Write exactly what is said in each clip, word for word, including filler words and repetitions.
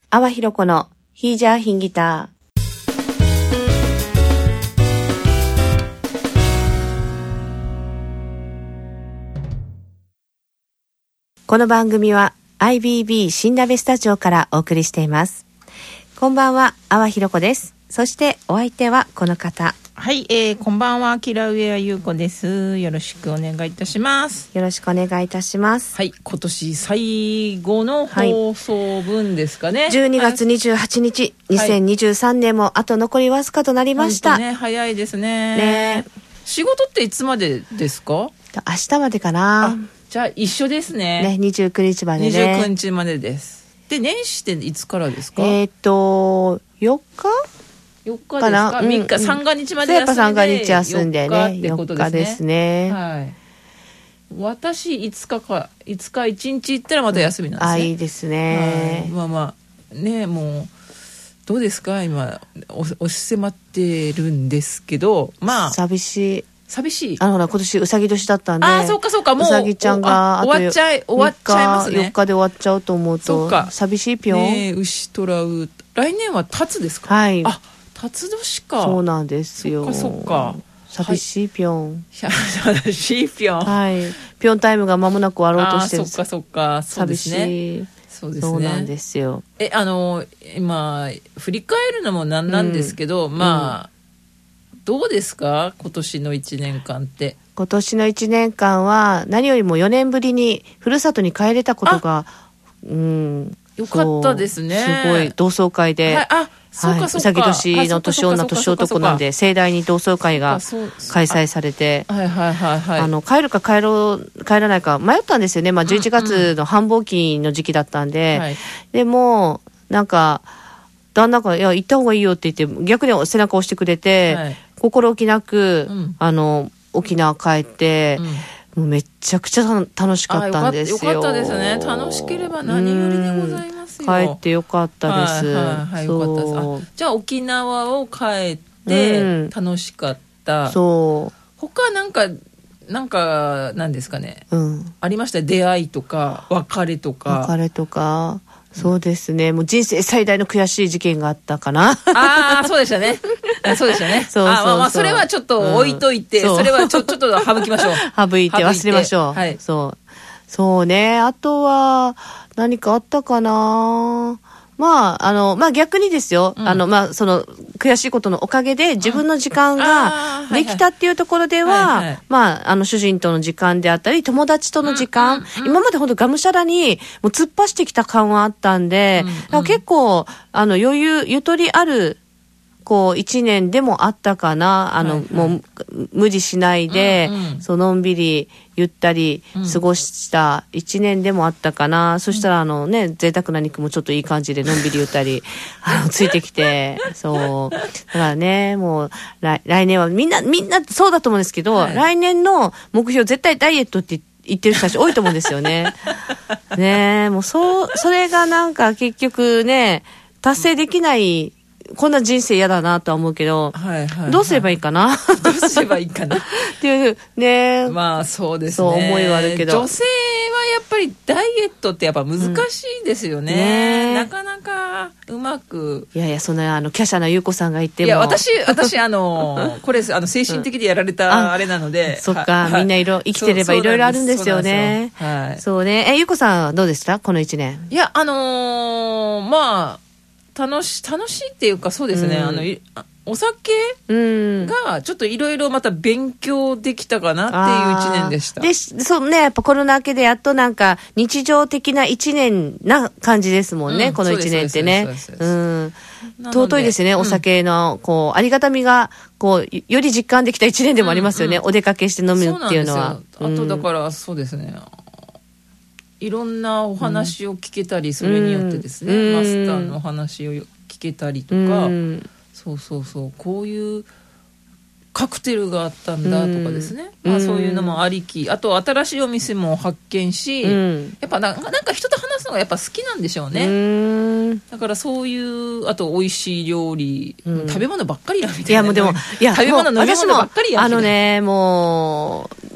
阿波ひろ子のヒージャーヒンギター。この番組は アイビービー 新鍋スタジオからお送りしています。こんばんは、阿波ひろ子です。そしてお相手はこの方。 はい、えー、こんばんは、キラウエア優子です。よろしくお願いいたします。 よろしくお願いいたします。 はい、今年最後の放送分ですかね。 はい、じゅうにがつにじゅうはちにち、にせんにじゅうさんねんもあと残りわずかとなりました。 本当ね、早いですね。 ね、 仕事っていつまでですか？ 明日までかな。 じゃあ一緒ですね。 ね、にじゅうくにちまでね。 にじゅうくにちまでです。で、年始っていつからですか？ えー、っとよっかよっかですか？みっか、三が日まで休んで、やっぱ三が日休んでね、 よっかってことですね。 よっかですね。 はい。私いつかかいつかいちにち行ったらまた休みなんですね。 あ、いいですね。 はい、まあまあね、もうどうですか今お押し迫ってるんですけど、まあ寂しい。 寂しい。 あのほら今年うさぎ年だったんで。 ああ、そうかそうか、もううさぎちゃんが終わっちゃい終わっちゃいますね。 よっかで終わっちゃうと思うと寂しいぴょん。 ね、牛とらう。来年はタツですか？ はい。 あ、タツ年か。 そうなんですよ。 そっかそっか。 寂しいぴょん。 寂しいぴょん。 はい。ぴょんタイムが間もなく終わろうとしてる。 あ、そっかそっか。そうですね。 寂しい。 そうですね。 そうなんですよ。 え、あの今振り返るのもなんなんですけど、うん、まあ、うん、どうですか今年のいちねんかんって。 今年のいちねんかんは何よりもよねんぶりにふるさとに帰れたことが、うん、 よかったですね。 すごい同窓会で、はい、あ、そうかそうか、うさぎ年の年女年男なんで盛大に同窓会が開催されて、 はいはいはいはい、 あの帰るか帰ろう帰らないか迷ったんですよね。まあ、じゅういちがつの繁忙期の時期だったんで、うんうん、でもなんか旦那がいや行った方がいいよって言って逆に背中を押してくれて、はい、心置きなく、うん、あの沖縄帰って、うん、もうめちゃくちゃ楽しかったんですよ。 よかったですね。楽しければ何よりでございます。 帰ってよかったです。 はいはいはい、よかったです。あ、じゃあ沖縄を帰って楽しかった。うん、そう。他なんかなんかなんですかね。うん、ありました。出会いとか別れとか。 別れとか。そうですね。もう人生最大の悔しい事件があったかな。 ああ、そうでしたね。そうでしたね。そうそうそう。あ、まあまあそれはちょっと置いといて、うん、そ, それはちょちょっと省きましょう。 省いて忘れましょう。はい。そう。そうね。あとは何かあったかな。まああのまあ逆にですよ。うん、あのまあその悔しいことのおかげで自分の時間ができたっていうところでは、はいはい、まああの主人との時間であったり友達との時間、うんうんうん、今まで本当がむしゃらにもう突っ走ってきた感はあったんで、うんうん、結構あの余裕ゆとりあるこう一年でもあったかな。あの、はいはい、もう無理しないで、うんうん、そうのんびりゆったり過ごした一年でもあったかな。うん、そしたらあのね贅沢な肉もちょっといい感じでのんびりゆったりあのついてきて、そうだからねもう 来, 来年はみんなみんなそうだと思うんですけど、はい、来年の目標絶対ダイエットって言ってる人たち多いと思うんですよね。ねえもうそうそれがなんか結局ね達成できないこんな人生嫌だなとは思うけど、はいはいはい、どうすればいいかなどうすればいいかなっていうね。 まあそうですね。 そう思いはあるけど、 女性はやっぱりダイエットってやっぱ難しいですよね。うん、ねなかなかうまく。 いやいやそんなあの華奢な優子さんが言っても。 いや私私あのこれあの精神的でやられたあれなので。 うん、そっか、みんないろ生きてればいろいろあるんですよね。そうはい。そうね。え優子さんはどうでしたこの一年？ いやあのー、まあ。楽し楽しいっていうかそうですね、うん、あのお酒がちょっといろいろまた勉強できたかなっていう一年でした。 でそうねやっぱコロナ明けでやっとなんか日常的な一年な感じですもんね、うん、この一年ってね。うん尊いですね、うん、お酒のこうありがたみがこうより実感できた一年でもありますよね、うんうん、お出かけして飲むっていうのは。 あとだからそうですね、いろんなお話を聞けたり、うん、それによってですね、うん、マスターのお話を聞けたりとか、うん、そうそうそうこういうカクテルがあったんだとかですね、うんまあ、そういうのもありき、あと新しいお店も発見し、うん、やっぱな ん, なんか人と話すのがやっぱ好きなんでしょうね、うん、だからそういうあと美味しい料理、うん、食べ物ばっかりやみたいな。 いやもうでもいや食べ物飲み物ばっかりやあのねもう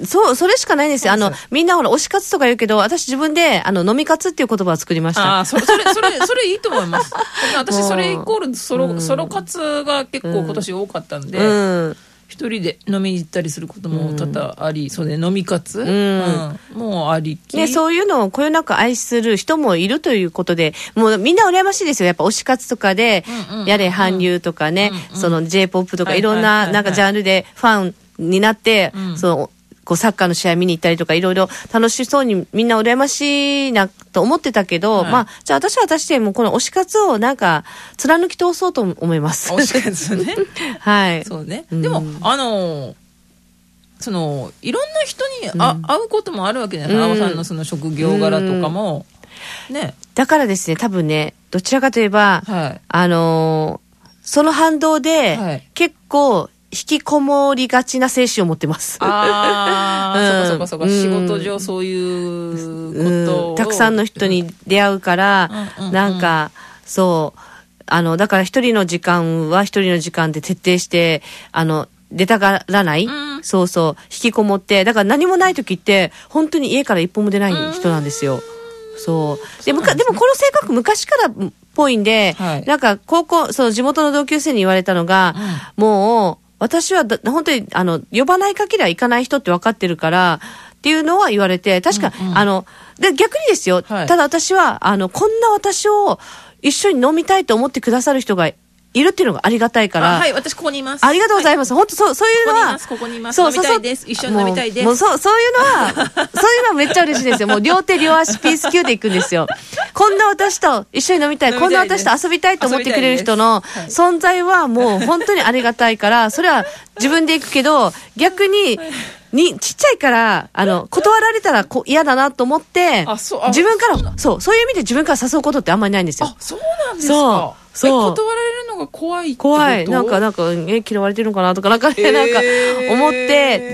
そう、それしかないんですよ。あの、みんなほら、推し活とか言うけど、私自分で、あの、飲み活っていう言葉を作りました。 ああ、それ、それ、それ、それいいと思います。私、それイコールソロ、ソロ活が結構今年多かったんで、うん一人で飲みに行ったりすることも多々あり、うん、そうね、飲み活、うんうん、もうありき、 ね、そういうのをこよなく愛する人もいるということで、もうみんな羨ましいですよ。やっぱ推し活とかで、うんうん、やれ韓流とかね、うんうん、その J-ポップ とかいろんななんかジャンルでファンになって、うん、そのこうサッカーの試合見に行ったりとかいろいろ楽しそうにみんな羨ましいなと思ってたけど、はい、まあじゃあ私は私でもこの推し活をなんか貫き通そうと思います。 推し活ね。 はい。 そうね。でも、うん、あのそのいろんな人にあ、うん、会うこともあるわけじゃないですか。青、うん、さんのその職業柄とかも、うん、ね。 だからですね、多分ね、どちらかといえば、はい、あのー、その反動で、はい、結構引きこもりがちな精神を持ってます。 ああ、うん、そうかそうかそうか、仕事上そういうことを、 うん、たくさんの人に出会うから、うん、なんか、そう、あの、だから一人の時間は一人の時間で徹底して、あの、出たがらない、うん、そうそう、引きこもって、だから何もない時って、本当に家から一歩も出ない人なんですよ。そう。で、むか、でもこの性格昔からっぽいんで、はい、なんか高校、その地元の同級生に言われたのが、うん、もう、私はだ本当にあの呼ばない限りは行かない人って分かってるからっていうのは言われて、確か、うんうん、あので逆にですよ、はい、ただ私はあのこんな私を一緒に飲みたいと思ってくださる人がいるっていうのがありがたいから。 はい、私ここにいます。 ありがとうございます。はい、本当そうそういうのはここにいます。ここにいます。飲みたいです。一緒に飲みたいです。 もうそうそういうのはそういうのはめっちゃ嬉しいですよ。もう両手両足ピース級で行くんですよ。こんな私と一緒に飲みたい、こんな私と遊びたいと思ってくれる人の存在はもう本当にありがたいから、それは自分で行くけど、逆に。にちっちゃいからあの断られたらこ嫌だなと思って、あそうあ自分からそうそういう意味で自分から誘うことってあんまりないんですよ。 あ、そうなんですか。そうそう断られるのが怖いってこと。 怖い、なんかなんかえ嫌われてるのかなとかなんかね、えー、なんか思って、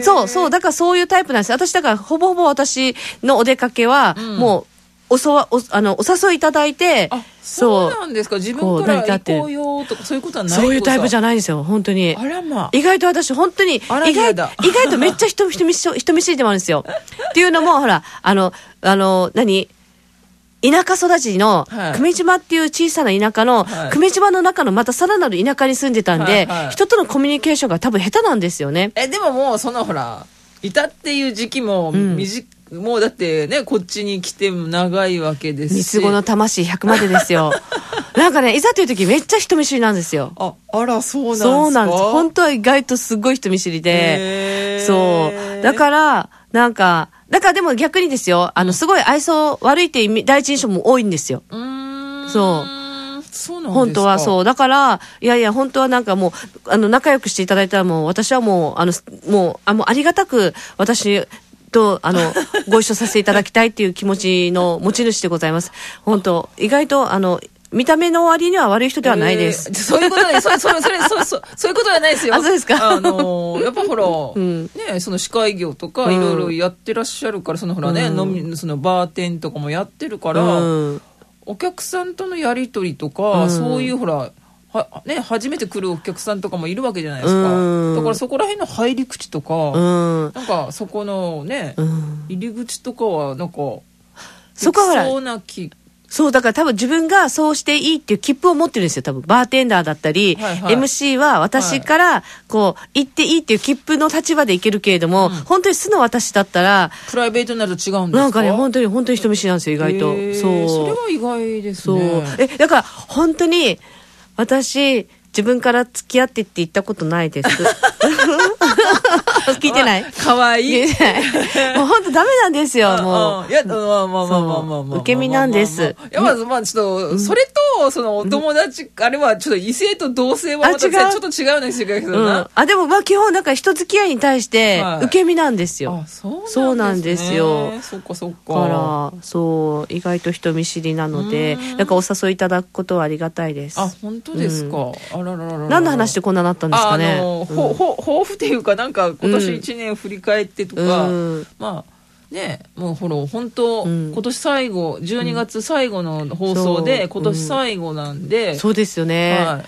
そうそうだからそういうタイプなんです。私だからほぼほぼ私のお出かけは、うん、もうおそわおあのお誘いいただいて、 あ、そうなんですか。自分から行こうよとかそういうことはない。 そういうタイプじゃないんですよ本当に。 あらまあ、 意外と私本当に意外意外とめっちゃ人人見知人見知りでもあるんですよ。っていうのもほらあのあの何田舎育ちの久米島っていう小さな田舎の、はい、久米島の中のまたさらなる田舎に住んでたんで、はいはい、人とのコミュニケーションが多分下手なんですよね。 えでももうそのほらいたっていう時期も短、うん、もうだってねこっちに来ても長いわけですし、 三つ子の魂ひゃくまでですよ。なんかねいざという時めっちゃ人見知りなんですよ。 あ、あらそうなんですか。 そうなんです。本当は意外とすごい人見知りで、そうだからなんかだからでも逆にですよ、あのすごい愛想悪いって第一印象も多いんですよ。うーん、そうそうなんですか。 本当はそうだからいやいや本当はなんかもうあの仲良くしていただいたらもう私はもうあのもうあもうありがたく私とあのご一緒させていただきたいっていう気持ちの持ち主でございます。本当意外とあの見た目の割には悪い人ではないです。 えー、そういうことはない。それそれそれそれそそういうことはないですよ。 あ、そうですか。 あのやっぱほら、うん、ねその司会業とかいろいろやってらっしゃるから、そのほらね、うん、飲みそのバーテンとかもやってるから、うん、お客さんとのやり取りとか、うん、そういうほらはね初めて来るお客さんとかもいるわけじゃないですか。うん、だからそこら辺の入り口とか、うん、なんかそこのね、うん、入り口とかはなんかそこはほらそうな気。 そうだから多分自分がそうしていいっていう切符を持ってるんですよ。多分バーテンダーだったり、はいはい、エムシー は私からこう行っていいっていう切符の立場でいけるけれども、うん、本当に素の私だったらプライベートになると違うんですか。 なんかね本当に本当に人見知りなんですよ意外と。そうそれは意外ですね。 そうえだから本当に私自分から付き合ってって言ったことないです。聞いてない。 かわいい。 もう本当ダメなんですよ。もういやまあまあまあまあまあまあまあ受け身なんです。 いやまずまあちょっとそれとそのお友達あれはちょっと異性と同性はまたちょっと違うんですけどな。 あでもまあ基本なんか人付き合いに対して受け身なんですよ。 あそうなんですよ。 そっかそっか。からそう意外と人見知りなのでなんかお誘いいただくことはありがたいです。 あ本当ですか。あらららら。 何の話でこんななったんですかね。 あのほほ抱負っていうかなんか今年いちねん振り返ってとか、うん、まあねもうほら本当、うん、今年最後じゅうにがつ最後の放送で、うん、今年最後なんで、 うん、そうですよね、はい、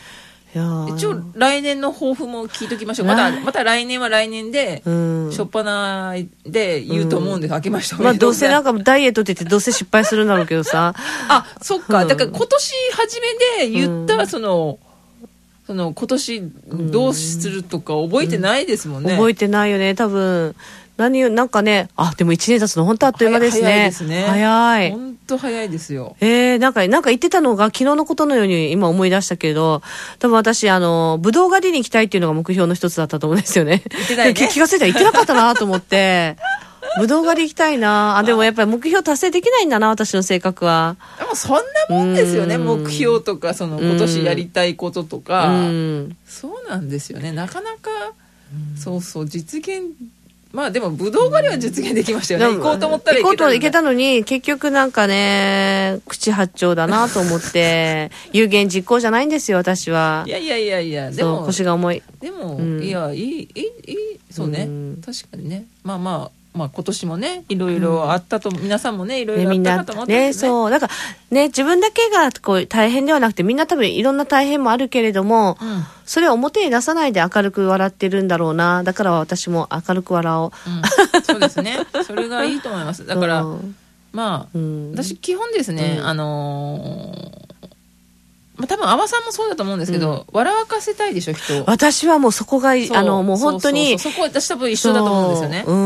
いや一応来年の抱負も聞いときましょう。またまた来年は来年で、うん、初っ端で言うと思うんです、うん、明けましておめでとうございます。 まあどうせなんかダイエットって言ってどうせ失敗するんだろうけどさあ、そっか、だから今年初めで言ったその、うん、その今年どうするとか覚えてないですもんね、 うん、覚えてないよね多分。何なんかね、あ、でもいちねん経つの本当あっという間ですね。 早いですね。 早い。 本当早いですよ。 えー、なんか、なんか言ってたのが昨日のことのように今思い出したけど、多分私、あの、ぶどう狩りに行きたいっていうのが目標の一つだったと思うんですよね。 言ってないね。 気がついたら行ってなかったなと思って、ぶどう狩り行きたいなあ、でもやっぱり目標達成できないんだな、私の性格は。 でもそんなもんですよね、目標とか、その今年やりたいこととか。うんそうなんですよね。なかなか、そうそう、実現、まあでもぶどう狩りは実現できましたよね。行こうと思ったら行けた、ね、 行こうと行けたのに結局なんかね口八丁だなと思って有言実行じゃないんですよ私は。 いやいやいやいやでも腰が重い。 でも、うん、いやいいいいいいそうね、うん、確かにねまあまあまあ今年もねいろいろあったと、うん、皆さんもねいろいろあったかと思ってね、 ねそうだからね自分だけがこう大変ではなくてみんな多分いろんな大変もあるけれども、うん、それを表に出さないで明るく笑ってるんだろうな。だから私も明るく笑おう、 うん、そうですねそれがいいと思います。だからまあ、うん、私基本ですね、うん、あのーまあ、多分阿波さんもそうだと思うんですけど、うん、笑わかせたいでしょ人。 私はもうそこがあのもう本当にそこ私多分一緒だと思うんですよね。 う、うん、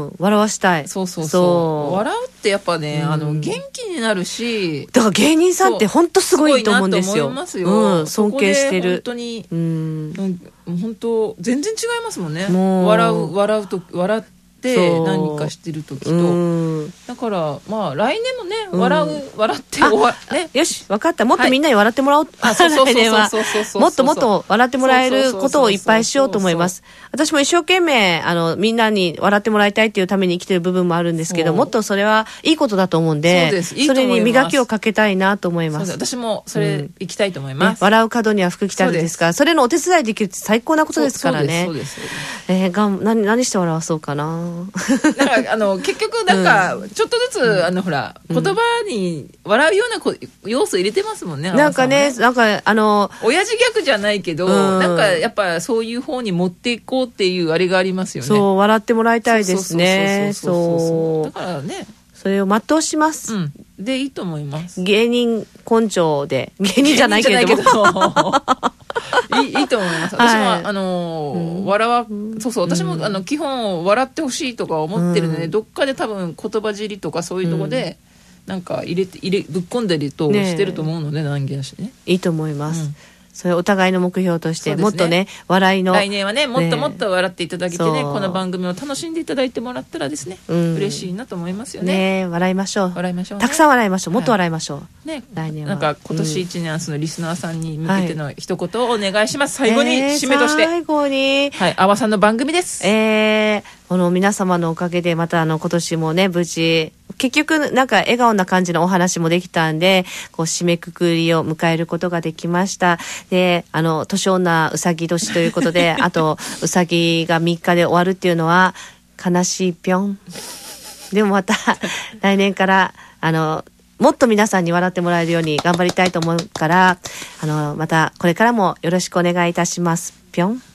笑わしたい。 そうそうそう笑うってやっぱね、うん、あの元気になるしだから芸人さんって本当すごいと思うんですよ。すごいなと思いますよ、うん、尊敬してる。 本当に、うん、本当全然違いますもんね。もう笑う笑うと笑って何かしてる時とだからまあ来年もね笑う、うん、笑って終わねよし分かったもっとみんなに笑ってもらおう、はい、来年はもっともっと笑ってもらえることをいっぱいしようと思います。私も一生懸命あのみんなに笑ってもらいたいっていうために生きてる部分もあるんですけどもっとそれはいいことだと思うんで そ, うですいいと思います。それに磨きをかけたいなと思います。 そうです私もそれ行きたいと思います、うんね、 笑う角には福来たるですから そ, それのお手伝いできるって最高なことですからね。 そうですそうですえー、がん 何, 何して笑わそうかななんかあの結局なんかちょっとずつ、うん、あのほら言葉に笑うようなこ要素入れてますもんね。 なんかねなんかあの親父ギャグじゃないけど、うん、なんかやっぱそういう方に持っていこうっていうあれがありますよね。 そう笑ってもらいたいですね。そうだからねそれを全うします、うん、 でいいと思います。 芸人根性で芸人じゃないけれどもい, いいと思います。私も、はい、あのーうん、笑わそうそう私も、うん、あの基本笑ってほしいとか思ってるので、ねうん、どっかで多分言葉尻とかそういうところで、うん、なんか入れて入れぶっ込んだりとしてると思うので、ね、難儀だしねいいと思います、うんそれお互いの目標として、ね、もっとね笑いの来年はねもっともっと笑っていただけてね、ねこの番組を楽しんでいただいてもらったらですね、うん、嬉しいなと思いますよね。 ね笑いましょう笑いましょう、ね、 たくさん笑いましょうもっと笑いましょう、はい、 ね来年はなんか今年一年、うん、そのリスナーさんに向けての一言をお願いします、はい、最後に締めとして、えー、 最後にはい阿波さんの番組です。 えー、この皆様のおかげでまたあの今年もね無事結局なんか笑顔な感じのお話もできたんでこう締めくくりを迎えることができました。であの年女うさぎ年ということであとうさぎがみっかで終わるっていうのは悲しいぴょんでもまた来年からあのもっと皆さんに笑ってもらえるように頑張りたいと思うからあのまたこれからもよろしくお願いいたしますぴょん。